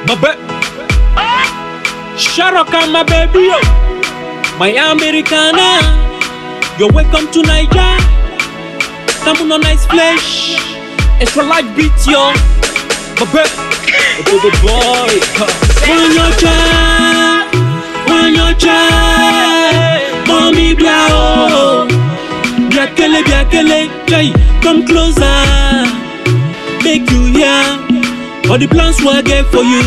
Babe, Sharaka, my baby, yo. My Americana, you're welcome to Niger. Come on, nice flesh, extra light beat, yo. Babe, boy, on your child, mommy, biao, biakele, jay, come closer, make you hear. All the plans were get for you.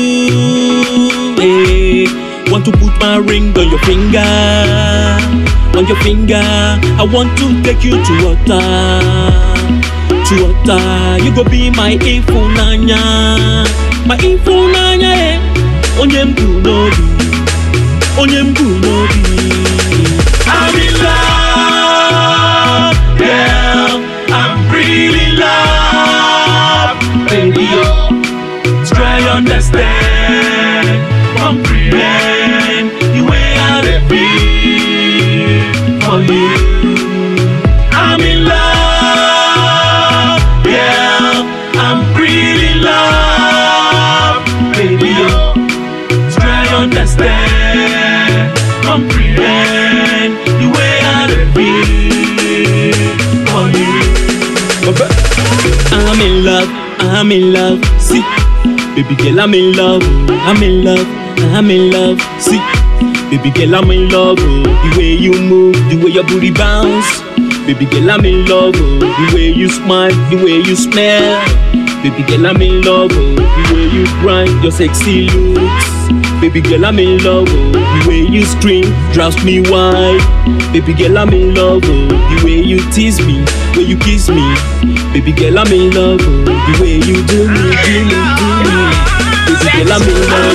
Hey, want to put my ring on your finger, on your finger. I want to take you to water, to water. You go be my ifunanya, my ifunanya. Eh, onyem gunobi, onyem gunobi. I'm in love, yeah, I'm really in love, baby. Understand, comprehend the way I feel for you. I'm in love, yeah, I'm really in love, baby. Try to understand, comprehend the way I feel for you. I'm in love, I'm in love, see. Baby girl, I'm in love, I'm in love, I'm in love. See, baby girl, I'm in love. The way you move, the way your booty bounce. Baby girl, I'm in love. The way you smile, the way you smell. Baby girl, I'm in love. The way you grind, your sexy looks. Baby girl, I'm in love. The way you scream drives me wild. Baby girl, I'm in love. The way you tease me, the way you kiss me. Baby girl, I'm in love. The way you do me, do me, do me. Baby girl, I'm in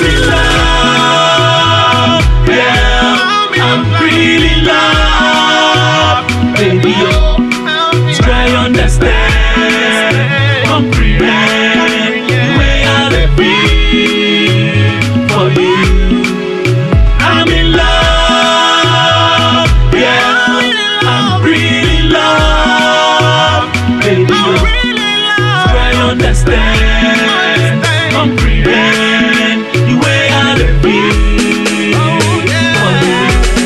love. Yeah, I'm really in love. Baby, try to understand, comprehend the way I feel for you. I'm in love. Yeah, I'm really in love. Baby, try to understand, comprehend the way I feel for you.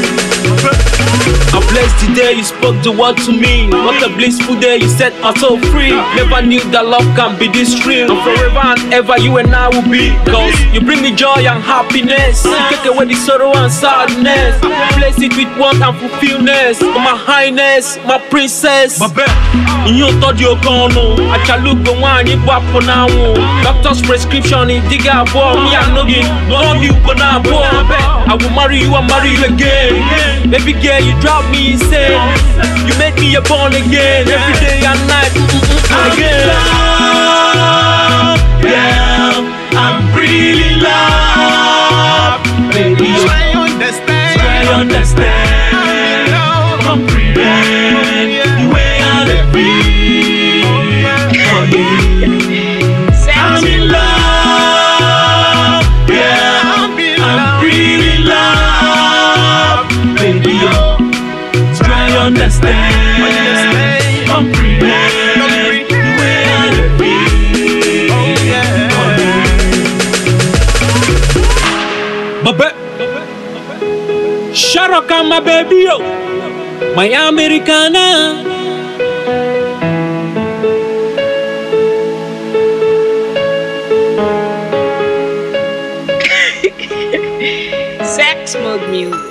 I'm blessed the day you spoke the word to me. What a blissful day you set my soul free. Never knew that love can be this real. And forever and ever you and I will be. Cause you bring me joy and happiness. You take away the sorrow and sadness. Replace it with warmth and fulfillment. Oh, my highness, my princess. In your thought you're gone. I shall look for one you pop for now. Doctor's prescription is dig up for me. I know you love you but now I will marry you and marry you again. Baby girl, you drive me insane. You make me a born again every day and night. Again. Yeah, I'm really in love, baby. Try to understand, comprehend the way I feel for you. I'm in love, yeah, I'm really in love, baby. Try to understand, comprehend the way I feel for you. Babe, Sharaka, my baby, yo, my Americana. Sex Mode Music.